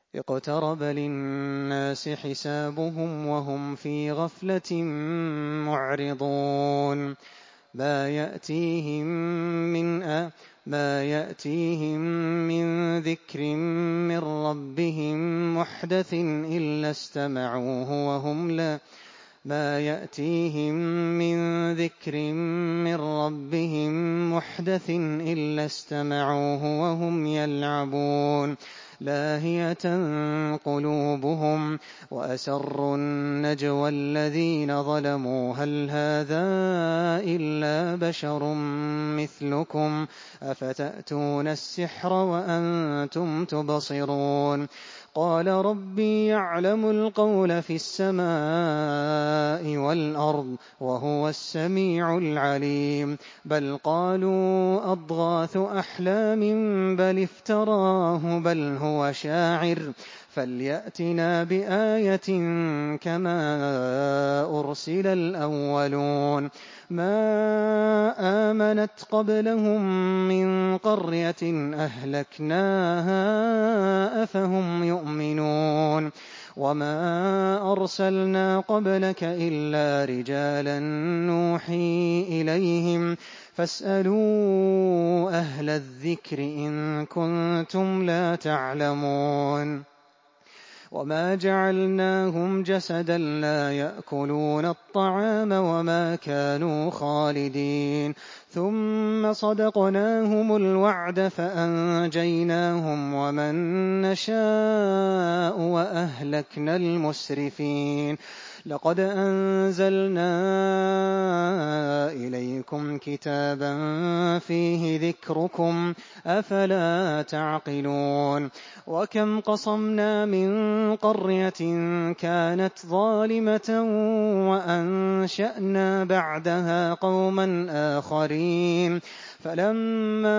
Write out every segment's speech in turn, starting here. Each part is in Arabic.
اقترب للناس حسابهم وهم في غفلة معرضون ما يأتيهم من ذكر من ربهم محدث إلا استمعوه وهم يلعبون لاهية قلوبهم وأسروا النجوى الذين ظلموا هل هذا إلا بشر مثلكم أفتأتون السحر وأنتم تبصرون قال ربي يعلم القول في السماء والأرض وهو السميع العليم بل قالوا أضغاث أحلام بل افتراه بل هو شاعر فليأتنا بآية كما أرسل الأولون ما آمنت قبلهم من قرية أهلكناها أفهم يؤمنون وما أرسلنا قبلك إلا رجالا نوحي إليهم فاسألوا أهل الذكر إن كنتم لا تعلمون وما جعلناهم جسدا لا يأكلون الطعام وما كانوا خالدين ثم صدقناهم الوعد فأنجيناهم ومن نشاء وأهلكنا المسرفين لقد أنزلنا إليكم كتابا فيه ذكركم أفلا تعقلون وكم قصمنا من قرية كانت ظالمة وأنشأنا بعدها قوما آخرين فلما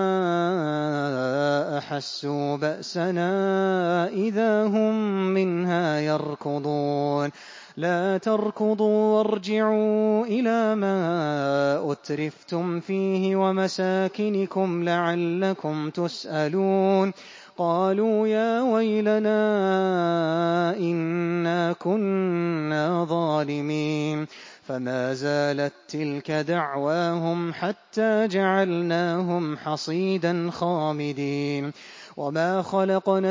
أحسوا بأسنا إذا هم منها يركضون لا تركضوا وارجعوا إلى ما أترفتم فيه ومساكنكم لعلكم تسألون قالوا يا ويلنا إنا كنا ظالمين فما زالت تلك دعواهم حتى جعلناهم حصيدا خامدين وما خلقنا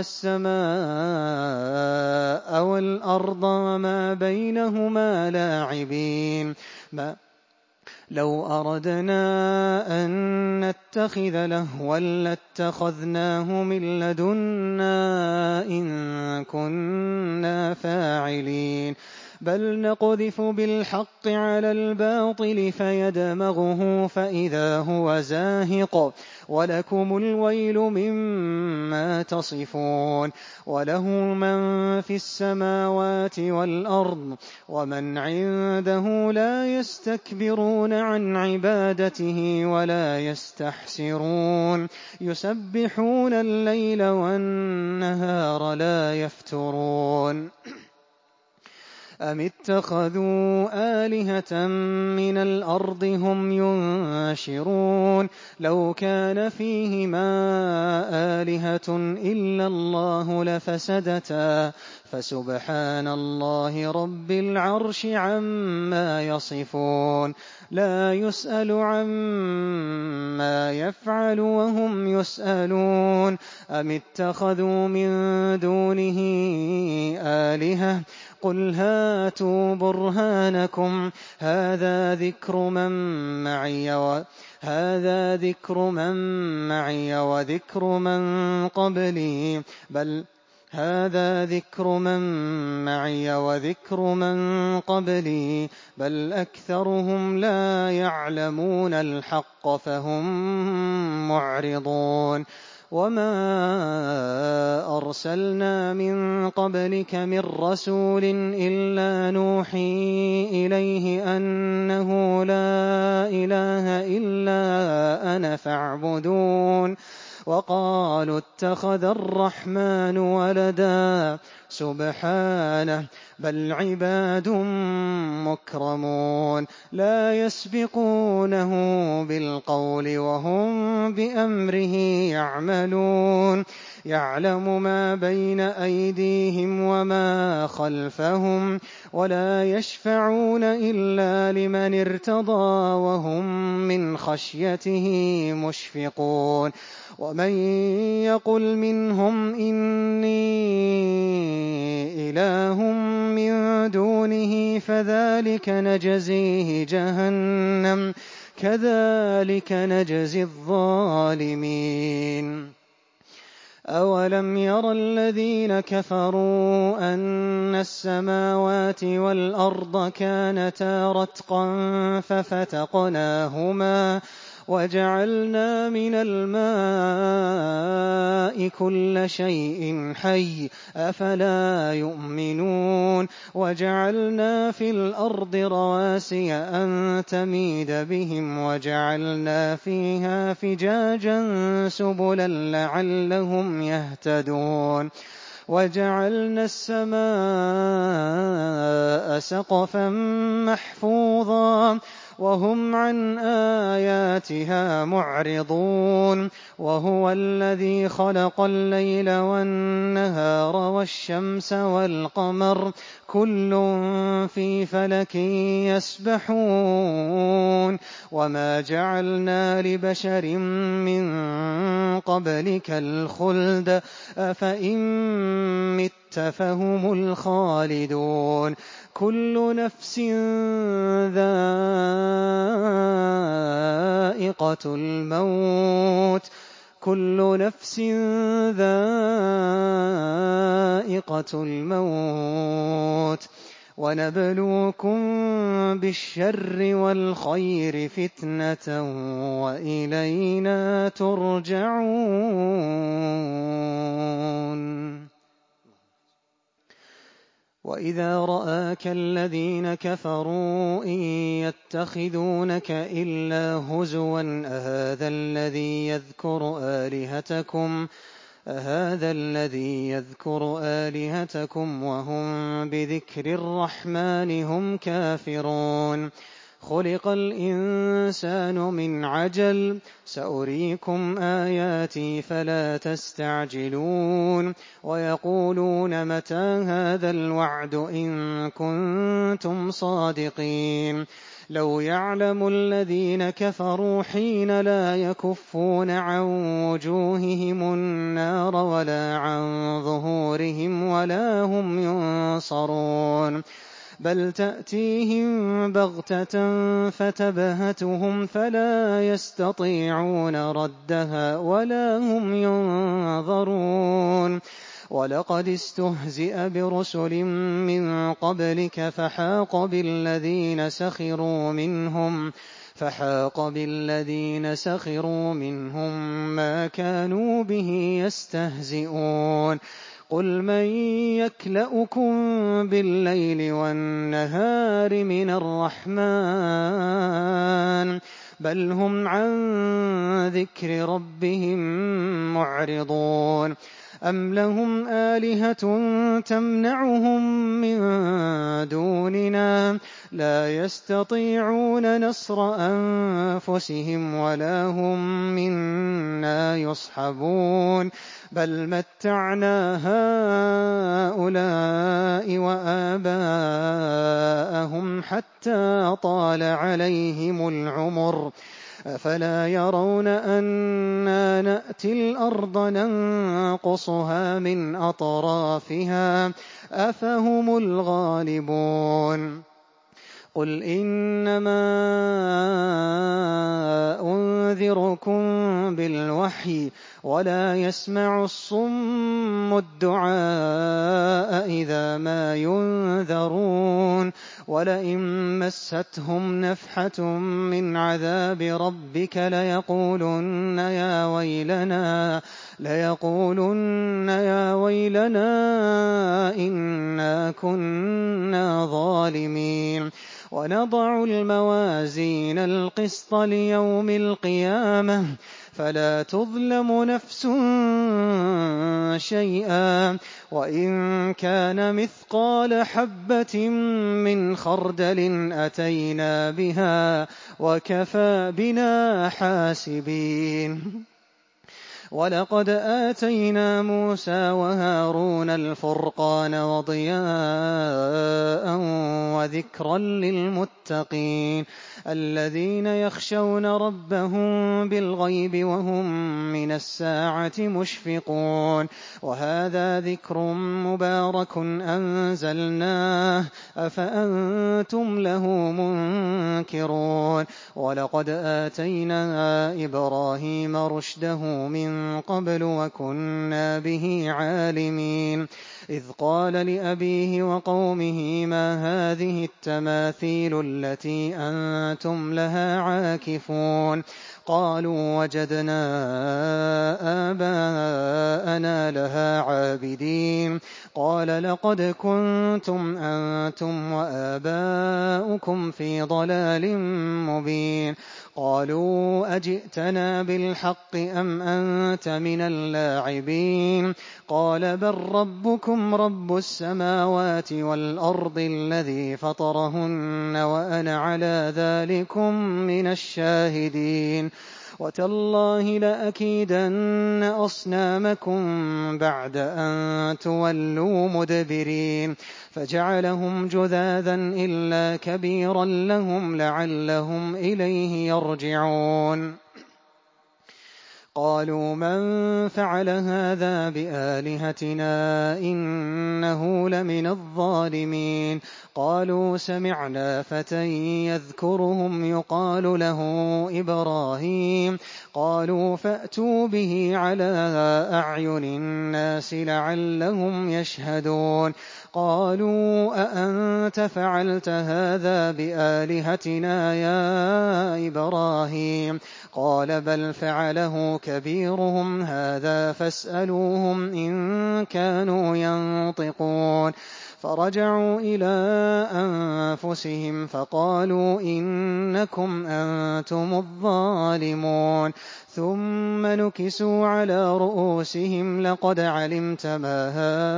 السماء والأرض وما بينهما لاعبين لو أردنا أن نتخذ لهوا لاتخذناه من لدنا إن كنا فاعلين بل نقذف بالحق على الباطل فيدمغه فإذا هو زاهق ولكم الويل مما تصفون وله من في السماوات والأرض ومن عنده لا يستكبرون عن عبادته ولا يستحسرون يسبحون الليل والنهار لا يفترون أم اتخذوا آلهة من الأرض هم ينشرون لو كان فيهما آلهة إلا الله لفسدتا فسبحان الله رب العرش عما يصفون لا يسأل عما يفعل وهم يسألون أم اتخذوا من دونه آلهة قل هاتوا برهانكم هذا ذكر من معي وذكر من قبلي بل أكثرهم لا يعلمون الحق فهم معرضون وما أرسلنا من قبلك من رسول إلا نوحي إليه أنه لا إله إلا أنا فاعبدون وقالوا اتخذ الرحمن ولدا سبحانه بل عباد مكرمون لا يسبقونه بالقول وهم بأمره يعملون يعلم ما بين أيديهم وما خلفهم ولا يشفعون إلا لمن ارتضى وهم من خشيته مشفقون ومن يقل منهم إني إله من دونه فذلك نجزيه جهنم كذلك نجزي الظالمين أولم ير الذين كفروا أن السماوات والأرض كانتا رتقا ففتقناهما وجعلنا من الماء كل شيء حي أفلا يؤمنون وجعلنا في الأرض رواسي أن تميد بهم وجعلنا فيها فجاجا سبلا لعلهم يهتدون وجعلنا السماء سقفا محفوظا وهم عن آياتها معرضون وهو الذي خلق الليل والنهار والشمس والقمر كل في فلك يسبحون وما جعلنا لبشر من قبلك الخلد أفإن مت فهم الخالدون كل نفس ذائقة الموت ونبلوكم بالشر والخير فتنة وإلينا ترجعون وإذا رآك الذين كفروا إن يتخذونك إلا هزوا أهذا الذي يذكر آلهتكم وهم بذكر الرحمن هم كافرون خلق الإنسان من عجل سأريكم آياتي فلا تستعجلون ويقولون متى هذا الوعد إن كنتم صادقين لو يعلم الذين كفروا حين لا يكفون عن وجوههم النار ولا عن ظهورهم ولا هم ينصرون بل تأتيهم بغتة فتبهتهم فلا يستطيعون ردها ولا هم ينظرون ولقد استهزئ برسل من قبلك فحاق بالذين سخروا منهم ما كانوا به يستهزئون قل من يكلؤكم بالليل والنهار من الرحمن بل هم عن ذكر ربهم معرضون أم لهم آلهة تمنعهم من دوننا لا يستطيعون نصر أنفسهم ولا هم منا يصحبون بل متعنا هؤلاء وآباءهم حتى طال عليهم العمر أفلا يرون أنا نأتي الأرض ننقصها من أطرافها أفهم الغالبون قل إنما أنذركم بالوحي ولا يسمع الصم الدعاء إذا ما ينذرون ولئن مستهم نفحة من عذاب ربك ليقولن يا ويلنا إنا كنا ظالمين ونضع الموازين القسط ليوم القيامة فلا تظلم نفس شيئا وإن كان مثقال حبة من خردل أتينا بها وكفى بنا حاسبين وَلَقَدْ آتَيْنَا مُوسَىٰ وَهَارُونَ الْفُرْقَانَ وَضِيَاءً وَذِكْرًا لِّلْمُتَّقِينَ الَّذِينَ يَخْشَوْنَ رَبَّهُم بِالْغَيْبِ وَهُم مِّنَ السَّاعَةِ مُشْفِقُونَ وَهَٰذَا ذِكْرٌ مُّبَارَكٌ أَنزَلْنَاهُ أَفَأَنتُمْ لَهُ مُنكِرُونَ وَلَقَدْ آتَيْنَا إِبْرَاهِيمَ رُشْدَهُ مِن قَبْلُ وَكُنَّا بِهِ عَالِمِينَ إِذْ قَالَ لِأَبِيهِ وَقَوْمِهِ مَا هَٰذِهِ التَّمَاثِيلُ الَّتِي أَنتُمْ لَهَا عَاكِفُونَ قَالُوا وَجَدْنَا آبَاءَنَا لَهَا عَابِدِينَ قَالَ لَقَدْ كُنتُمْ أَنتُمْ وَآبَاؤُكُمْ فِي ضَلَالٍ مُّبِينٍ قَالُوا أَجِئْتَنَا بِالْحَقِّ أَمْ أَنتَ مِنَ اللاعبين قَالَ بَل رَّبُّكُمْ رَبُّ السَّمَاوَاتِ وَالْأَرْضِ الَّذِي فَطَرَهُنَّ وَأَنَا عَلَىٰ ذَٰلِكُم مِّنَ الشَّاهِدِينَ وَتَاللَّهِ لَأَكِيدَنَّ أَصْنَامَكُم بَعْدَ أَن تُوَلُّوا مُدْبِرِينَ فَجَعَلَهُمْ جُذَاذًا إِلَّا كَبِيرًا لَّهُمْ لَعَلَّهُمْ إِلَيْهِ يَرْجِعُونَ قَالُوا مَن فَعَلَ هَٰذَا بِآلِهَتِنَا إِنَّهُ لَمِنَ الظَّالِمِينَ قَالُوا سَمِعْنَا فَتًى يَذْكُرُهُمْ يُقَالُ لَهُ إِبْرَاهِيمُ قَالُوا فَأْتُوا بِهِ عَلَىٰ أَعْيُنِ النَّاسِ لَعَلَّهُمْ يَشْهَدُونَ قَالُوا أَأَنتَ فَعَلْتَ هَٰذَا بِآلِهَتِنَا يَا إِبْرَاهِيمُ قَالَ بَلْ فَعَلَهُ كَبِيرُهُمْ هَٰذَا فَاسْأَلُوهُمْ إِن كَانُوا يَنطِقُونَ فَرَجَعُوا إِلَىٰ أَنفُسِهِمْ فَقَالُوا إِنَّكُمْ أَنتُمُ الظَّالِمُونَ ثُمَّ نُكِسُوا عَلَىٰ رُءُوسِهِمْ لَقَدْ عَلِمْتَ مَا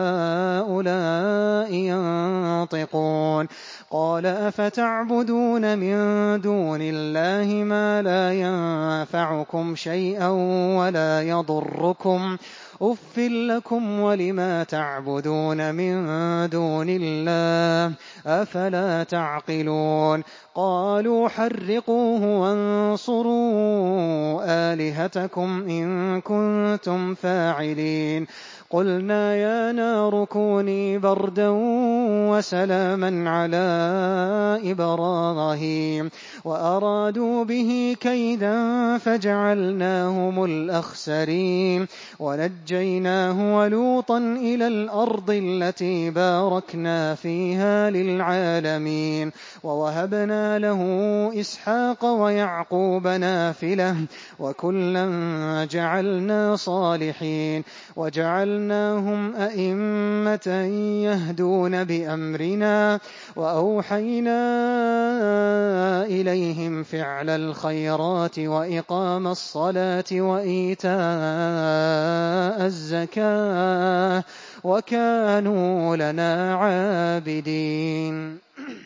هَٰؤُلَاءِ يَنطِقُونَ قَالَ أَفَتَعْبُدُونَ مِن دُونِ اللَّهِ مَا لَا يَنفَعُكُمْ شَيْئًا وَلَا يَضُرُّكُمْ أُفٍّ لَّكُمْ وَلِمَا تَعْبُدُونَ مِن دُونِ اللَّهِ أَفَلَا تَعْقِلُونَ قَالُوا حَرِّقُوهُ وَانصُرُوا آلِهَتَكُمْ إِن كُنتُمْ فَاعِلِينَ قُلْنَا يَا نَارُ كُونِي بَرْدًا وَسَلَامًا عَلَىٰ إِبْرَاهِيمَ وَأَرَادُوا بِهِ كَيْدًا فَجَعَلْنَاهُمُ الْأَخْسَرِينَ وَنَجَّيْنَاهُ وَلُوطًا إِلَى الْأَرْضِ الَّتِي بَارَكْنَا فِيهَا لِلْعَالَمِينَ وَوَهَبْنَا لَهُ إِسْحَاقَ وَيَعْقُوبَ نَافِلَةً وَكُلًّا جَعَلْنَا صَالِحِينَ وَجَعَلْنَاهُمْ أَئِمَّةً يَهْدُونَ بِأَمْرِنَا وَأَوْحَيْنَا إِلَيْهِمْ فِعْلَ الْخَيْرَاتِ وَإِقَامَ الصَّلَاةِ وَإِيتَاءَ الزَّكَاةِ وَكَانُوا لَنَا عَابِدِينَ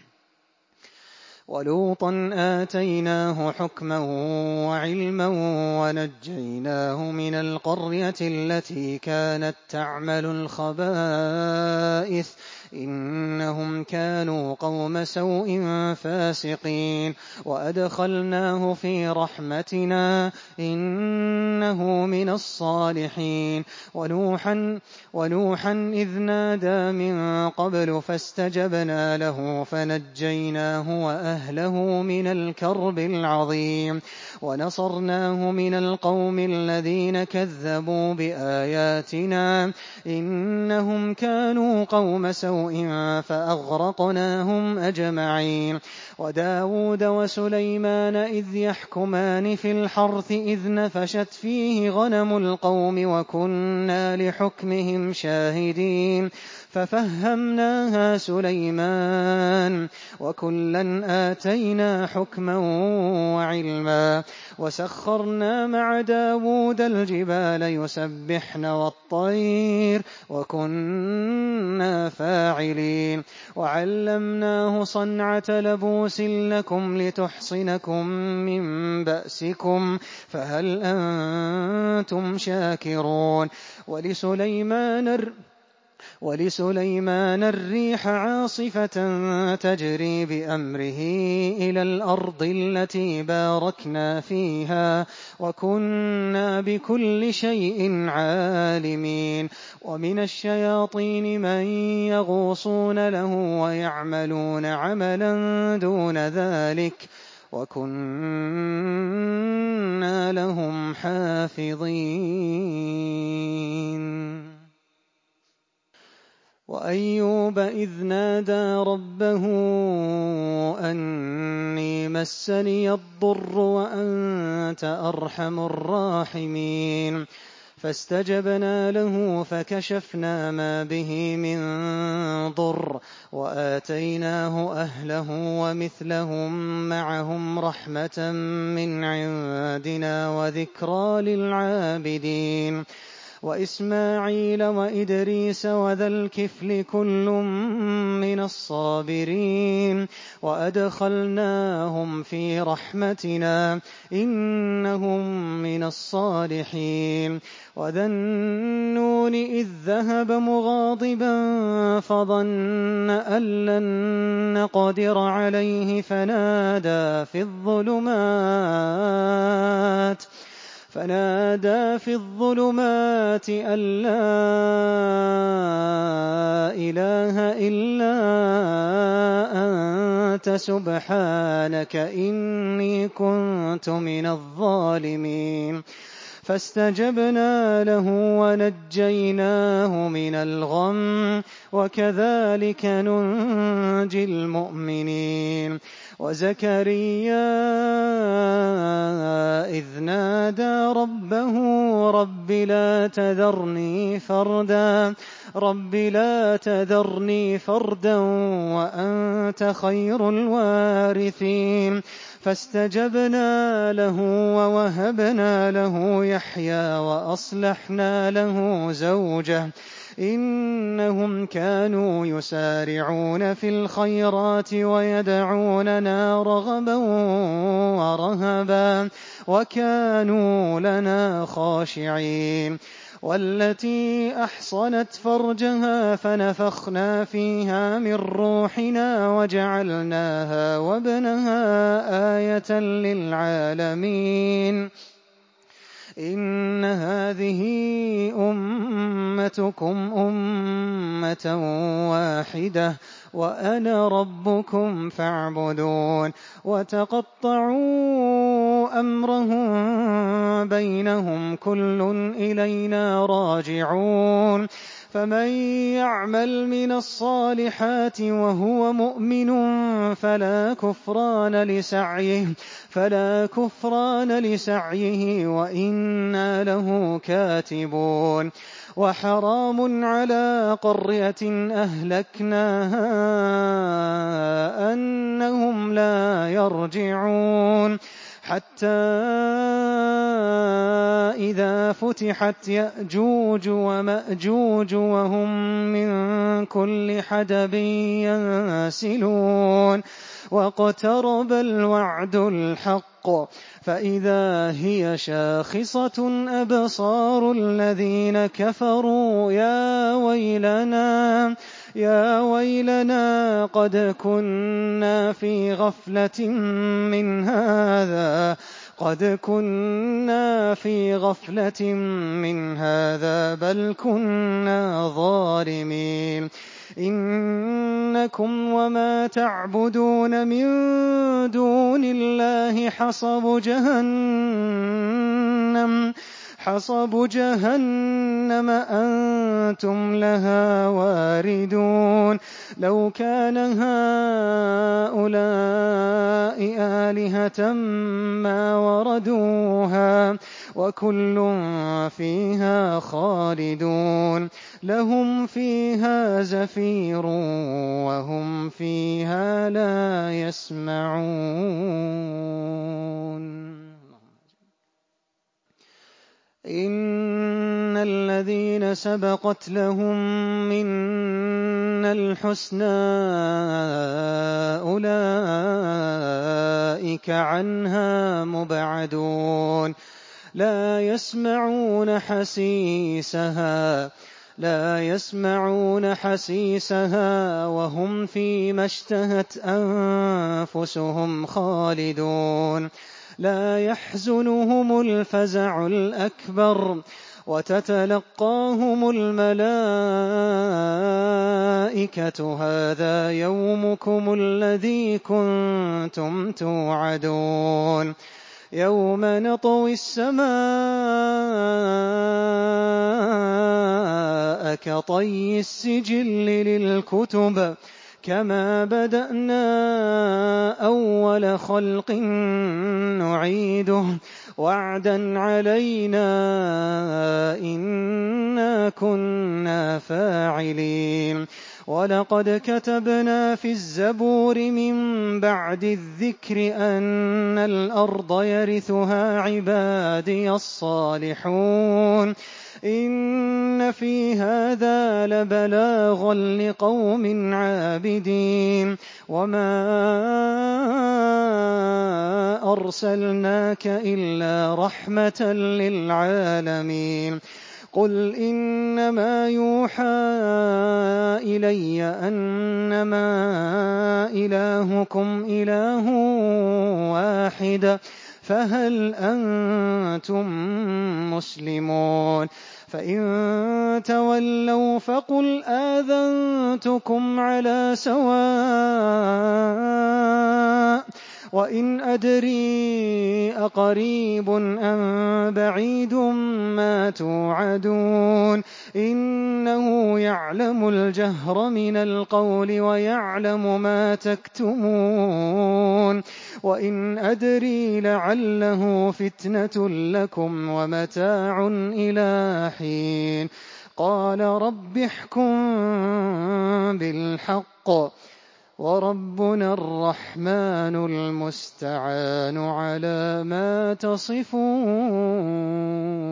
وَلُوطًا آتَيْنَاهُ حُكْمًا وَعِلْمًا وَنَجَّيْنَاهُ مِنَ الْقَرْيَةِ الَّتِي كَانَت تَّعْمَلُ الْخَبَائِثَ إِنَّهُمْ كَانُوا قَوْمَ سَوْءٍ فَاسِقِينَ وَأَدْخَلْنَاهُ فِي رَحْمَتِنَا إِنَّهُ مِنَ الصَّالِحِينَ وَنُوحًا إِذْ نَادَىٰ مِن قَبْلُ فَاسْتَجَبْنَا لَهُ فَنَجَّيْنَاهُ وَأَهْلَهُ مِنَ الْكَرْبِ الْعَظِيمِ وَنَصَرْنَاهُ مِنَ الْقَوْمِ الَّذِينَ كَذَّبُوا بِآيَاتِنَا إِنَّهُمْ كَانُوا قَوْمَ سَوْءٍ فَأَغْرَقْنَاهُمْ أَجْمَعِينَ وَدَاوُودَ وَسُلَيْمَانَ إِذْ يَحْكُمَانِ فِي الْحَرْثِ إِذْ نَفَشَتْ فِيهِ غَنَمُ الْقَوْمِ وَكُنَّا لِحُكْمِهِمْ شَاهِدِينَ ففهمناها سليمان وكلا آتينا حكما وعلما وسخرنا مع داود الجبال يسبحن والطير وكنا فاعلين وعلمناه صنعة لبوس لكم لتحصنكم من بأسكم فهل أنتم شاكرون ولسليمان الريح عاصفة تجري بأمره إلى الأرض التي باركنا فيها وكنا بكل شيء عالمين ومن الشياطين من يغوصون له ويعملون عملا دون ذلك وكنا لهم حافظين وأيوب إذ نادى ربه أني مسني الضر وأنت أرحم الراحمين فاستجبنا له فكشفنا ما به من ضر وآتيناه أهله ومثلهم معهم رحمة من عندنا وذكرى للعابدين وإسماعيل وإدريس وذا الكفل كل من الصابرين وأدخلناهم في رحمتنا إنهم من الصالحين وذا النون إذ ذهب مغاضبا فظن أن لن نقدر عليه فنادى في الظلمات أن لا إله إلا أنت سبحانك إني كنت من الظالمين فاستجبنا له ونجيناه من الغم وكذلك ننجي المؤمنين وزكريا إذ نادى ربه رب لا تذرني فردا وأنت خير الوارثين فاستجبنا له ووهبنا له يحيى وأصلحنا له زوجه إنهم كانوا يسارعون في الخيرات ويدعوننا رغبا ورهبا وكانوا لنا خاشعين والتي أحصنت فرجها فنفخنا فيها من روحنا وجعلناها وابنها آية للعالمين إن هذه أمتكم أمة واحدة وأنا ربكم فاعبدون وتقطعوا أمرهم بينهم كل إلينا راجعون فمن يعمل من الصالحات وهو مؤمن فلا كفران لسعيه وإنا له كاتبون وحرام على قرية أهلكناها أنهم لا يرجعون حتى إذا فتحت يأجوج ومأجوج وهم من كل حدب ينسلون واقترب الوعد الحق فإذا هي شاخصة أبصار الذين كفروا يا ويلنا قد كنا في غفلة من هذا بل كنا ظالمين إنكم وما تعبدون من دون الله حصب جهنم أنتم لها واردون لو كان هؤلاء آلهة ما وردوها وكل فيها خالدون لهم فيها زفير وهم فيها لا يسمعون. إن الذين سبقت لهم منا الحسنى أولئك عنها مبعدون لا يسمعون حسيسها وهم فيما اشتهت أنفسهم خالدون لا يحزنهم الفزع الأكبر وتتلقاهم الملائكة هذا يومكم الذي كنتم توعدون يوم نطوي السماء كطي السجل للكتب كما بدأنا أول خلق نعيده وعدا علينا إنا كنا فاعلين ولقد كتبنا في الزبور من بعد الذكر أن الأرض يرثها عبادي الصالحون إن في هذا لبلاغا لقوم عابدين وما أرسلناك إلا رحمة للعالمين قل إنما يوحى إلي أنما إلهكم إله واحد فهل أنتم مسلمون فإن تولوا فقل آذنتكم على سواء وإن أدري أقريب أم بعيد ما توعدون إنه يعلم الجهر من القول ويعلم ما تكتمون وإن أدري لعله فتنة لكم ومتاع إلى حين قال رب احكم بالحق وربنا الرحمن المستعان على ما تصفون.